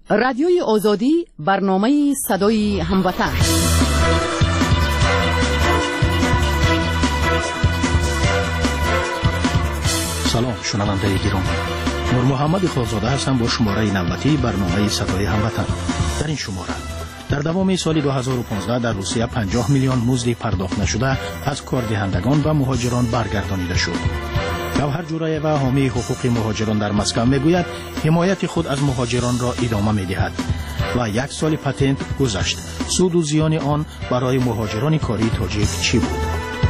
رادیوی آزادی برنامه صدای هموطن. سلام شنونده گرامی، نور محمد خالزاده هستم با شماره نوبتی برنامه صدای هموطن. در این شماره در دوام سال 2015 در روسیه 50 میلیون مزد پرداخت نشده از کاردهندگان و مهاجران برگردانیده شد. گوهر جورایه و حامی حقوق مهاجران در مسکو میگوید حمایت خود از مهاجران را ادامه میدهد و یک سال پتنت گذشت. سود و زیان آن برای مهاجران کاری تاجیک چی بود؟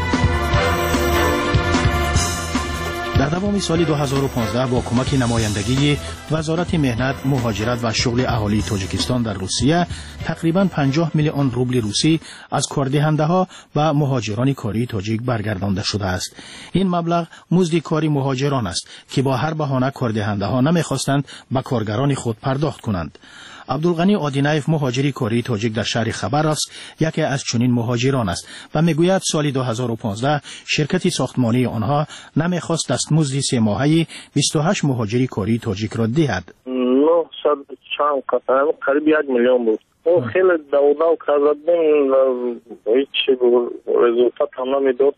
در دوام سال 2015 با کمک نمایندگی وزارت مهنت، مهاجرت و شغل اهالی تاجیکستان در روسیه تقریباً 50 میلیون روبل روسی از کاردهنده‌ها و مهاجران کاری تاجیک برگردانده شده است. این مبلغ مزد کاری مهاجران است که با هر بهانه کاردهنده‌ها نمی‌خواستند به کارگران خود پرداخت کنند. عبدالغنی آدینایف مهاجری کاری تاجیک در شهر خبرسک یکی از چنین مهاجران است و میگوید سال 2015 شرکت ساختمانی آنها نمیخواست دستمزد 3 ماهه 28 مهاجری کاری تاجیک را دهد. 900 چند قطعه قریب 1 میلیون بود. او خیلی دو کردیم و هیچ رزولتات هم نمیداد.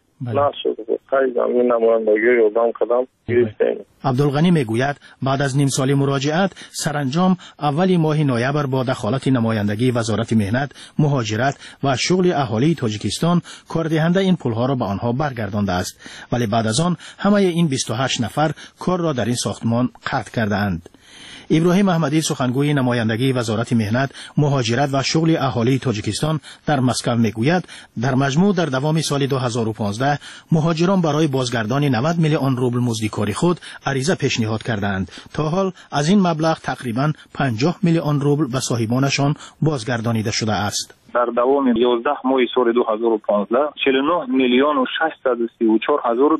عبدالغنی میگوید بعد از نیم سال مراجعت سرانجام اولی ماه نوامبر با دخالت نمایندگی وزارت مهنت، مهاجرت و شغل اهالی تاجیکستان کاردهنده این پولها را به آنها برگردانده است، ولی بعد از آن همه این 28 نفر کار را در این ساختمان قطع کرده اند. ابراهیم احمدی سخنگوی نمایندگی وزارت مهنت، مهاجرت و شغل اهالی تاجیکستان در مسکو میگوید در مجموع در دوام سال 2015 مهاجران برای بازگردانی 90 میلیون روبل مزد کاری خود عریضه پیشنهاد کردند. تا حال از این مبلغ تقریباً 50 میلیون روبل به صاحبانشان بازگردانیده شده است. در دوام 11 ماه سال 2015 49 میلیون و 634 هزار و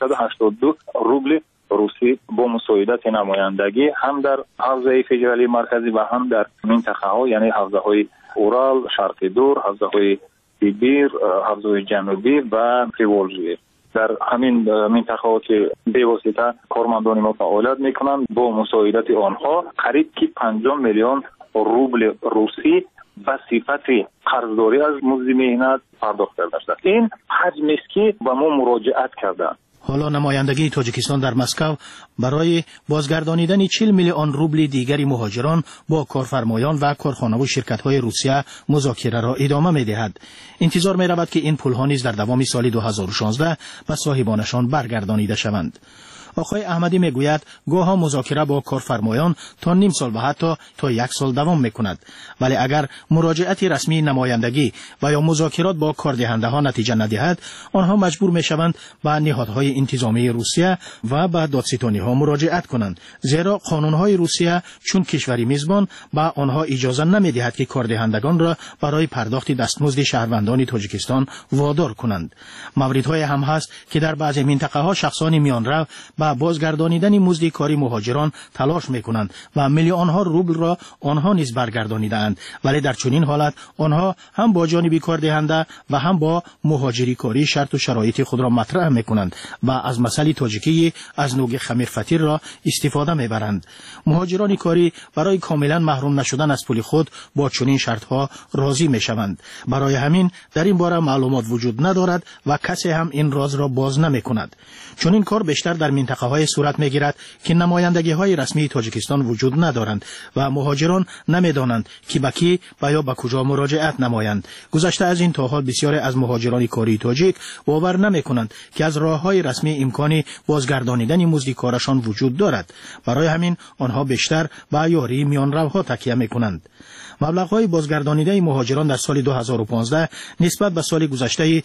682 روبل روسی با مساعدت نمایندگی هم در حوزه فدرالی مرکزی و هم در منطقه ها، یعنی حوزه های اورال، شرق دور، حوزه های سیبیر، حوزه جنوبی و پریولژی، در همین منطقه ها که به واسطه کارمندان ما فعالیت میکنند با مساعدت آنها قریب که 50 میلیون روبل روسی به صفت قرضداری از مزد مهنت پرداخت کرده است. این حجمی است که به ما مراجعت کردند. حالا نمایندگی تاجیکستان در مسکو برای بازگردانیدن 40 میلیون روبل دیگری مهاجران با کارفرمایان و کارخانه و شرکت‌های روسیه مذاکره را ادامه می‌دهد. انتظار می‌رود که این پول‌ها نیز در دوام سال 2016 به صاحبانشان برگردانیده شوند. آقای احمدی میگوید گاهی مذاکره با کارفرمایان تا نیم سال و حتی تا 1 سال دوام میکند، ولی اگر مراجعت رسمی نمایندگی و یا مذاکرات با کاردهنده‌ها نتیجه ندهد، آنها مجبور میشوند به نهادهای انتظامی روسیه و به دادستانی‌ها مراجعت کنند، زیرا قانون‌های روسیه چون کشوری میزبان به آنها اجازه نمیدهد که کاردهندگان را برای پرداخت دستمزد شهروندان تاجیکستان وادار کنند. موردهای هم هست که در بعضی منطقه‌ها شخصان میانرو با بازگردانیدن مزد کاری مهاجران تلاش میکنند و میلیون ها روبل را آنها نیز برگردانیدند، ولی در چنین حالت آنها هم با جانب کاردهنده و هم با مهاجری کاری شرط و شرایط خود را مطرح میکنند و از مسئله تاجیکی از نوع خمیر فطیر را استفاده میبرند. مهاجران کاری برای کاملا محروم نشدن از پول خود با چنین شرط ها راضی میشوند. برای همین در این باره معلومات وجود ندارد و کسی هم این راز را باز نمیکند. چون این کار بیشتر در منطقه‌های صورت می‌گیرد که نمایندگی‌های رسمی تاجیکستان وجود ندارند و مهاجران نمی‌دانند که به کی و یا به کجا مراجعت نمایند. گذشته از این تا حال بسیاری از مهاجران کاری تاجیک باور نمی‌کنند که از راه‌های رسمی امکانی بازگردانیدن مزد کارشان وجود دارد. برای همین آنها بیشتر به یاری میانروها تکیه می‌کنند. مبلغ‌های بازگردانیده مهاجران در سال 2015 نسبت به سال گذشته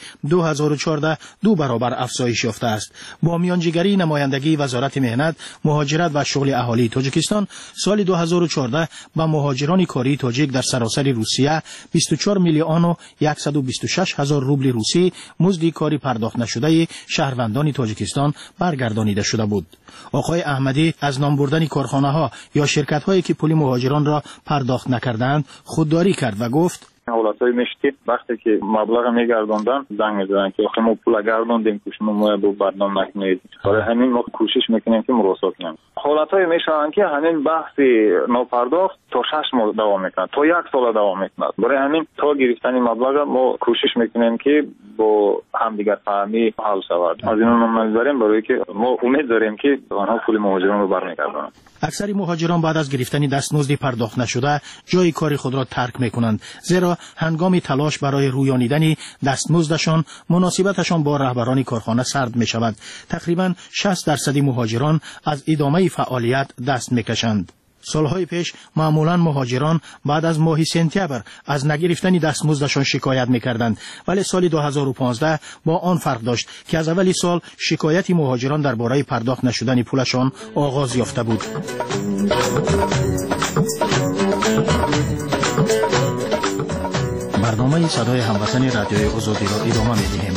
2014 2 برابر افزایش یافته است. با میانجیگری نمایندگی وزارت مهنت، مهاجرت و شغل اهالی تاجیکستان سال 2014 به مهاجران کاری تاجیک در سراسر روسیه 24 میلیون و 126 هزار روبل روسی مزد کاری پرداخت نشده شهروندان تاجیکستان برگردانیده شده بود. آقای احمدی از نام بردن کارخانه‌ها یا شرکت‌هایی که پول مهاجران را پرداخت نکردند خودداری کرد و گفت حالا حالتایی میشه که وقتی که مبلغ میگردوندن زنگ میزنن که آخه ما پول گردوندیم که شما ما رو بدنام نکنید. برای همین ما کوشش میکنیم که مراسا کنیم. حالتایی میشن که همین بحث ناپرداخت تا 6 ماه دوام میکنه، تا 1 سال دوام میکنه. برای همین تا گرفتن مبلغ ما کوشش میکنیم که با همدیگر فهمی حل شود. از این منظریم برای که ما امید داریم که آنها پول مهاجران رو برمیگردونند. اکثر مهاجران بعد از گرفتن دستمزد پرداخت نشده جای کار خود را ترک میکنند، زیرا هنگام تلاش برای رویانیدن دستمزدشان مناسبتشان با رهبران کارخانه سرد می شود. تقریبا 60% مهاجران از ادامه فعالیت دست میکشند. سالهای پیش معمولا مهاجران بعد از ماه سپتامبر از نگرفتن دستمزدشان شکایت میکردند، ولی سال 2015 با آن فرق داشت که از اول سال شکایت مهاجران درباره پرداخت نشدن پولشان آغاز یافته بود. برنامه صدای هموطن رادیوی آزادی را ادامه می‌دهیم.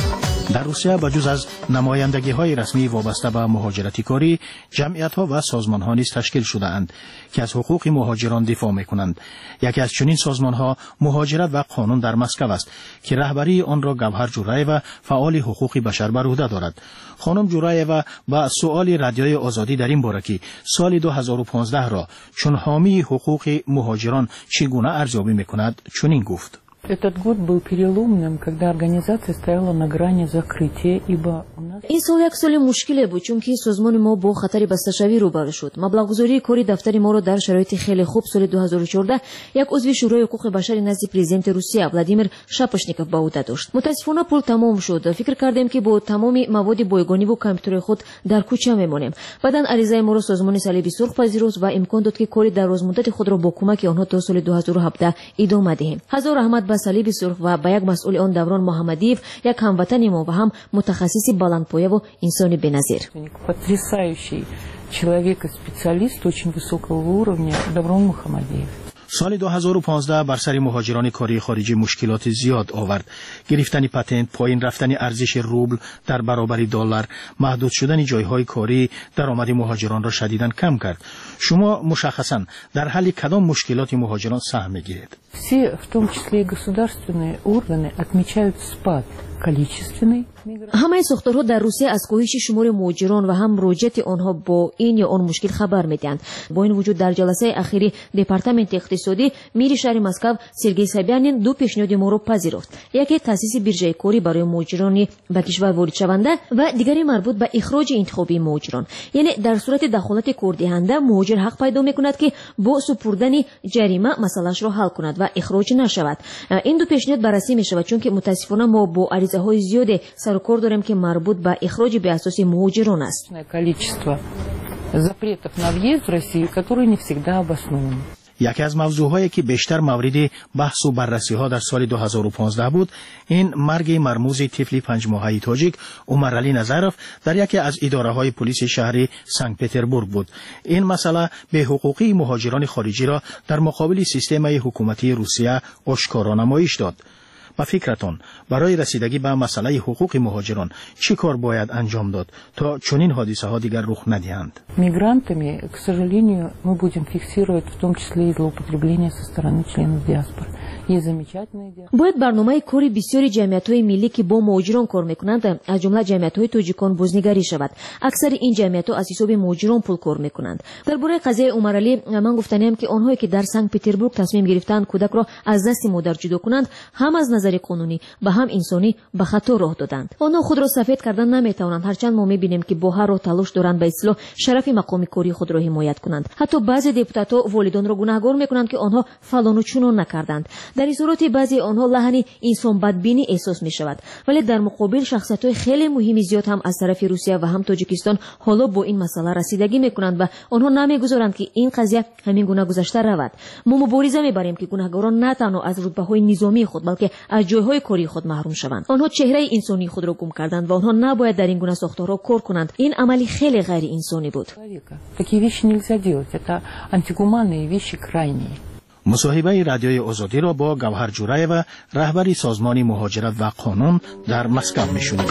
در روسیه بجز از نمایندگی‌های رسمی وابسته به مهاجرت کاری، جمعیت‌ها و سازمان‌ها نیز تشکیل شده‌اند که از حقوق مهاجران دفاع می‌کنند. یکی از چنین سازمان‌ها مهاجرت و قانون در مسکو است که رهبری آن را گوهر جورایوا، فعال حقوق بشر، بر عهده دارد. خانم جورایوا با سؤال رادیوی آزادی در این باره که سال 2015 را چون حامی حقوق مهاجران چگونه ارزیابی می‌کند چنین گفت: Этот год был переломным, когда организация стояла на грани закрытия, ибо у нас... این سال یک سال مشکلی بود چون که سازمان ما با خطر بسته‌شوی روبرو شد. مبلغ‌گذاری کاری دفتر ما را در شرایط خیلی خوب سال 2014 یک عضو شورای حقوق بشر نزد پرزیدنت روسیه ولادیمیر شاپوشنیکوف به عهده داشت. متاسفانه پول تمام شد. فکر کردیم که با تمام مواد بایگانی و کامپیوتر خود در کوچه میمانیم. بعداً عریضه ما را سازمان صلیبی سرخ پذیرفت و امکان داد که کاری در روزمدت خود را با کمک آنها تا سال 2017 ادامه دهیم. هزار رحمت به صلیب سرخ و به یک مسئول آن دوران محمدیف، یک هموطن ما و هم متخصص بلندپایه و انسان بی‌نظیر. Потрясающий человек и специалист очень высокого уровня Даврон Мухаммадиев. سال 2015 بر سر مهاجران کاری خارجی مشکلات زیاد آورد. گرفتن پتنت، پایین رفتن ارزش روبل در برابر دلار، محدود شدن جایهای کاری درآمد مهاجران را شدیداً کم کرد. شما مشخصاً در حل کدام مشکلات مهاجران سهم می‌گیرید؟ Все, в том числе и государственные органы, отмечают спад количественный. همه ساختارها در روسیه از کاهش شمار مهاجران و هم مراجعت آنها با این یا آن مشکل خبر میدهند. با این وجود در جلسه اخیری دپارتمنت اقتصادی میری شهر مسکو سرگئی سابیانین دو پیشنهاد ما را پذیرفت. یکی تأسیس بیرژه کاری برای مهاجران به کشور وارد شونده و دیگری مربوط به اخراج انتخابی مهاجران. یعنی در صورت دخالت کاردهنده مهاجر حق پیدا میکند که با سپردن جریمه مسئله‌اش را حل کند و اخراج نشود. این دو پیشنهاد بررسی میشود چون که متاسفانه ما با عریضه‌های زیاد سرکار داریم که مربوط به اخراج به اساس مهاجران است. Количество запретов на въезд в Россию, которые не всегда обоснованы. یکی از موضوعهایی که بیشتر مورد بحث و بررسی ها در سال 2015 بود، این مرگ مرموز طفل 5 ماهه تاجیک عمر علی نظرف در یکی از اداره های پلیس شهر سنت پترزبورگ بود. این مسئله به حقوقی مهاجران خارجی را در مقابل سیستم حکومتی روسیه آشکارا نمایش داد. با فکرتون برای رسیدگی به مسئله حقوق مهاجران چی کار باید انجام داد تا چنین حادثه ها دیگر رخ ندهند؟ Мигрантами, к сожалению, мы будем фиксировать в том числе и злоупотребление со стороны членов диаспоры. Есть замечательные диаспоры. باید برنامه کاری بسیاری جمعیت‌های ملی که با مهاجران کار می‌کنند از جمله جمعیت‌های تاجیکان بازنگری شود. اکثر این جمعیت‌ها از حساب مهاجران پول کار می‌کنند. درباره قضیه عمر علی من گفتنیم که آنهایی که در سنت پترزبورگ تصمیم گرفتند کودک را از دست مادر جدا کنند هم از نظر قانونی و هم انسانی به خطا راه دادند. آنها خود را سفید کردن نمی‌توانند، هرچند ما می‌بینیم که با هر راه تلاش دارند به اصلاح شرف مقام کاری خود را حمایت کنند. حتی بعضی دپوتات‌ها والدان را گناهکار می‌کنند که آنها فلان و چنان نکردند. در این صورت بعضی آنها لحن انسان بدبینی احساس می‌شود، ولی در مقابل شخصیت‌های خیلی مهم زیاد هم از طرف روسیه و هم تاجیکستان حالا با این مسئله رسیدگی می‌کنند و آنها نمی‌گذارند که این قضیه همین گونه گذشته رود. ما مبارزه می‌بریم که گناهکاران نه تنها از رتبه‌های نظامی خود بلکه از جایهای کاری خود محروم شوند. آنها چهره انسانی خود را گم کردند و آنها نباید در این گونه ساختارها کار کنند. این عملی خیلی غیر انسانی بود. Такие вещи нельзя делать. Это антигуманные вещи крайние. مصاحبه رادیوی آزادی را با گوهر جورایوا رهبری سازمان مهاجرت و قانون در مسکو میشنوید.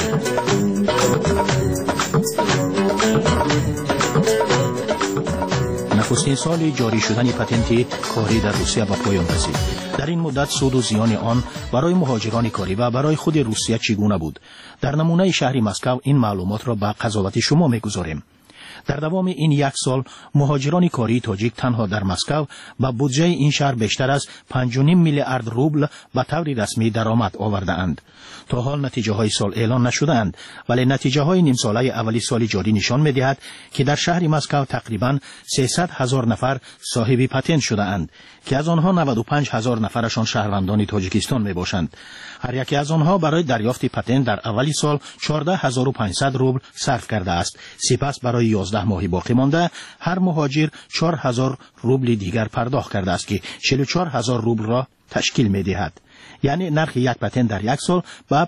نخستین سال جاری شدن پتنت کاری در روسیه به پایان رسید. در این مدت سود و زیان آن برای مهاجران کاری و برای خود روسیه چگونه بود؟ در نمونه شهر مسکو این معلومات را به قضاوت شما می‌گذاریم. در دوام این یک سال مهاجران کاری تاجیک تنها در مسکو با بودجه این شهر بیشتر از 5.5 میلیارد روبل به طور رسمی درآمد آورده‌اند. تا حال نتیجه های سال اعلان نشده‌اند، ولی نتیجه های نیم ساله اولی سال جاری نشان می‌دهد که در شهر مسکو تقریباً 300,000 نفر صاحب پتنت شده‌اند که از آنها 95,000 نفرشان شهروندان تاجیکستان میباشند. هر یکی از آنها برای دریافت پتنت در اولی سال 14,500 روبل صرف کرده است. سپس برای 11 ماه باقی مانده هر مهاجر 4,000 روبل دیگر پرداخت کرده است که 44,000 روبل را تشکیل می‌دهد. یعنی نرخ یک پتنت در یک سال به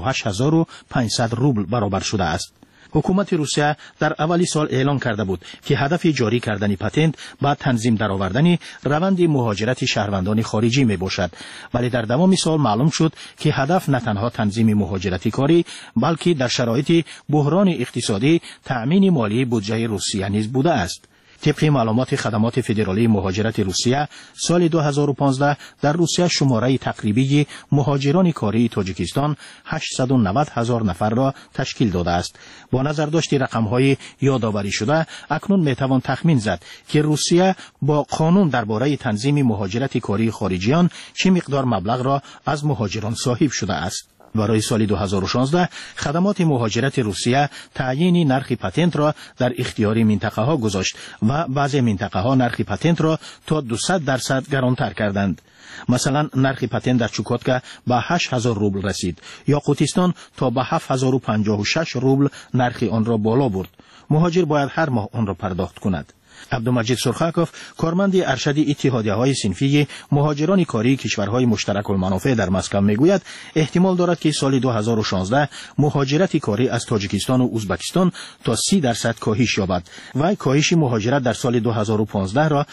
58,500 روبل برابر شده است. حکومت روسیه در اولی سال اعلان کرده بود که هدف جاری کردن پتنت با تنظیم درآوردن روند مهاجرت شهروندان خارجی می باشد، ولی در دوام سال معلوم شد که هدف نه تنها تنظیم مهاجرت کاری بلکه در شرایط بحران اقتصادی تأمین مالی بودجه روسیه نیز بوده است. طبق معلومات خدمات فدرالی مهاجرت روسیه سال 2015 در روسیه شماره تقریبی مهاجران کاری تاجیکستان 890,000 نفر را تشکیل داده است. با نظر داشت رقم‌های یادآوری شده اکنون میتوان تخمین زد که روسیه با قانون درباره تنظیم مهاجرت کاری خارجیان چه مقدار مبلغ را از مهاجران صاحب شده است. برای سال 2016 خدمات مهاجرت روسیه تعیین نرخ پتنت را در اختیار منطقه ها گذاشت و بعضی منطقه ها نرخ پتنت را تا 200% گرانتر کردند. مثلا نرخ پتنت در چوکاتکا به 8,000 روبل رسید. یاقوتستان تا به 7,056 روبل نرخ آن را بالا برد. مهاجر باید هر ماه آن را پرداخت کند. عبدالمجید سرخاکوف، کارمند ارشد اتحادیه‌های صنفی مهاجران کاری کشورهای مشترک المنافع در مسکو میگوید احتمال دارد که سال 2016 مهاجرت کاری از تاجیکستان و ازبکستان تا 30% کاهش یابد و کاهش مهاجرت در سال 2015 را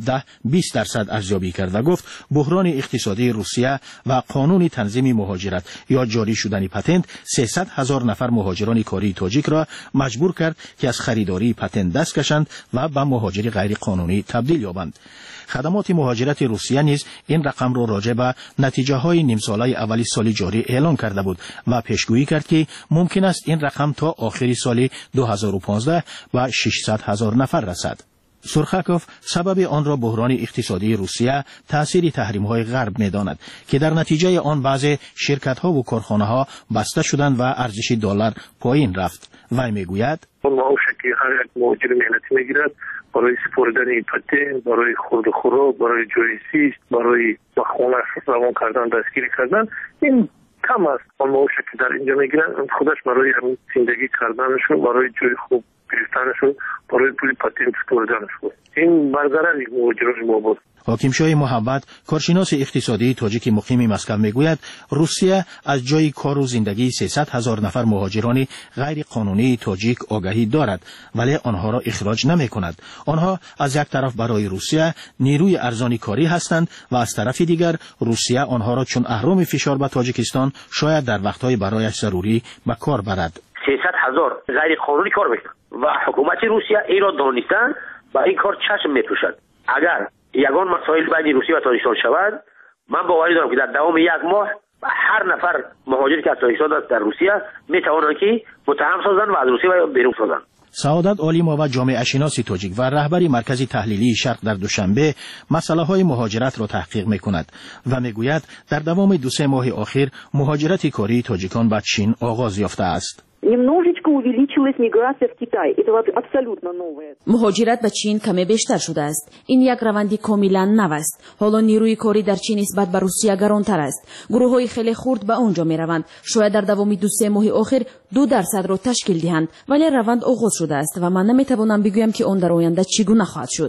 17-20% ارزیابی کرد و گفت بحران اقتصادی روسیه و قانون تنظیم مهاجرت یا جاری شدن پتنت 300,000 نفر مهاجران کاری تاجیک را مجبور کرد که از خریداری پتنت دست کشند و به مهاجری غیر قانونی تبدیل یابند. خدمات مهاجرت روسیه نیز این رقم را راجع به نتیجه های نیم ساله اولی سال جاری اعلان کرده بود و پیشگویی کرد که ممکن است این رقم تا آخر سال 2015 به 600,000 نفر رسد. سرخاکوف سبب آن را بحران اقتصادی روسیه تأثیر تحریم‌های غرب می‌داند که در نتیجه آن بعضی شرکت‌ها و کارخانه‌ها بسته شدند و ارزش دلار پایین رفت. وی میگوید معاشی هر یک مهاجر مهنتی میگیرد برای سپردن پتنت، برای خورد و خوراک، برای جای زیست، برای خانه روان کردن، دستگیری کردن، این کم است. اون معاشی که در اینجا میگیرن خودش برای همین زندگی کردنشون، برای جای خوب گرفتنشون، برای پول پتنت سپردنشون، این برقرار مهاجران ما بود. حاکم شاه محمد، کارشناس اقتصادی تاجیک مقیم مسکو میگوید روسیه از جای کار و زندگی 300,000 نفر مهاجران غیر قانونی تاجیک آگاهی دارد ولی آنها را اخراج نمی کند. آنها از یک طرف برای روسیه نیروی ارزانی کاری هستند و از طرف دیگر روسیه آنها را چون اهرم فشار به تاجیکستان شاید در وقتهای برایش ضروری به کار برد. 300,000 غیر قانونی کار میکنند و حکومت روسیه این را دانستن و این کار چشم میپوشد. اگر یگان مسائل بین روسیه و تاجیکستان شود، من باوری دارم که در دوام یک ماه هر نفر مهاجری که از تاجیکستان در روسیه میتوانند که متهم سازند و از روسیه بیرون سازند. سعادت عالیما و جامعه شناسی تاجیک و رهبر مرکز تحلیلی شرق در دوشنبه مسئله های مهاجرت را تحقیق میکند و میگوید در دوام 2-3 ماه اخیر مهاجرت کاری تاجیکان به چین آغاز یافته است. Немножечко увеличилась миграция в Китай. Это абсолютно новое. مهاجرت به چین کمی بیشتر شده است. این یک روندی کاملا نو است. حالا نیروی کاری در چین نسبت به روسیه گرانتر است. گروه‌های خیلی خرد به آنجا می‌روند. شاید در دوام 2-3 ماه اخیر 2% را تشکیل دهند، ولی روند آغاز شده است و من نمی‌توانم بگویم که آن در آینده چگونه خواهد شد.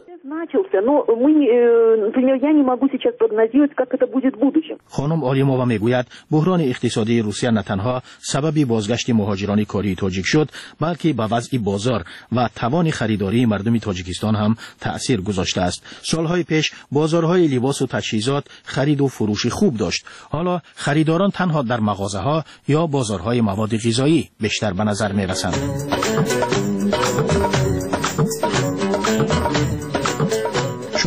خانم آلیمووا میگوید بحران اقتصادی روسیه نه تنها سبب بازگشت مهاجران کاری تاجیک شد بلکه به وضع بازار و توان خریداری مردم تاجیکستان هم تأثیر گذاشته است. سالهای پیش بازارهای لباس و تجهیزات خرید و فروش خوب داشت. حالا خریداران تنها در مغازه‌ها یا بازارهای مواد غذایی بیشتر به نظر می‌رسند.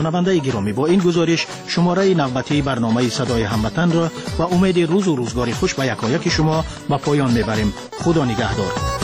شنونده گرامی، با این گزارش شماره نوبتی برنامه صدای هموطن را و امید روز و روزگار خوش به یکایک شما به پایان میبریم. خدا نگهدار.